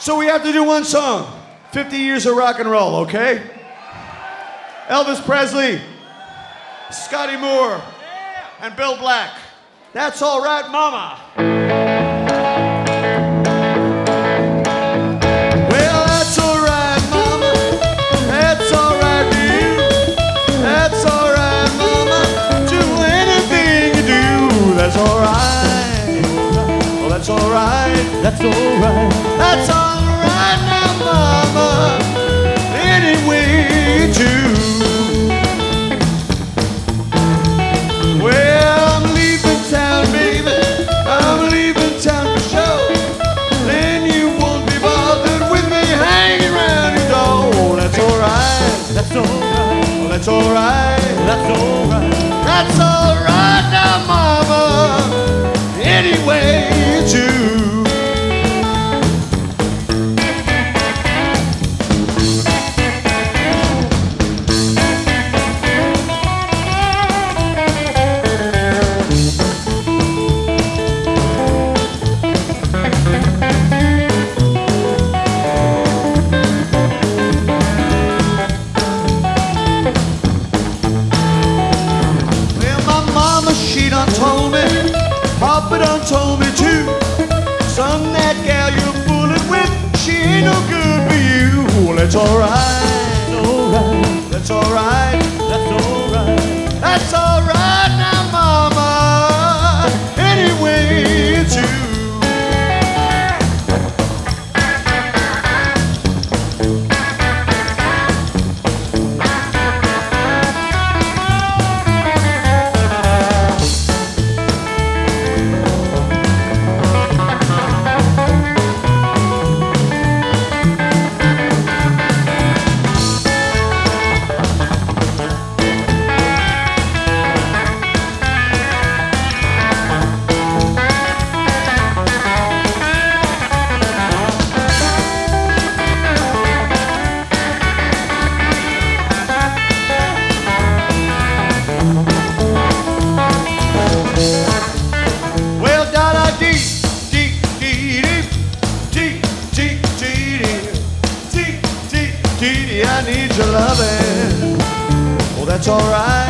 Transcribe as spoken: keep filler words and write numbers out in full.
So we have to do one song. fifty years of rock and roll, okay? Elvis Presley, Scotty Moore, and Bill Black. That's all right, mama. Well, that's all right, mama. That's all right with you. That's all right, mama. Do anything you do. That's all right. Well, that's all right. That's alright. That's all right now, mama. Any way you choose. Well, I'm leaving town, baby. I'm leaving town for sure. Then you won't be bothered with me hanging around your door. That's all right. That's alright. Oh, that's all right. That's alright. That's all right now, mama. Any way you choose. Papa done told me too. Son, that gal you're fooling with, she ain't no good for you. Well, that's alright. That's alright. That's alright. That's alright. That's alright now, mama. Anyway, it's you. I need your loving. Oh, that's alright.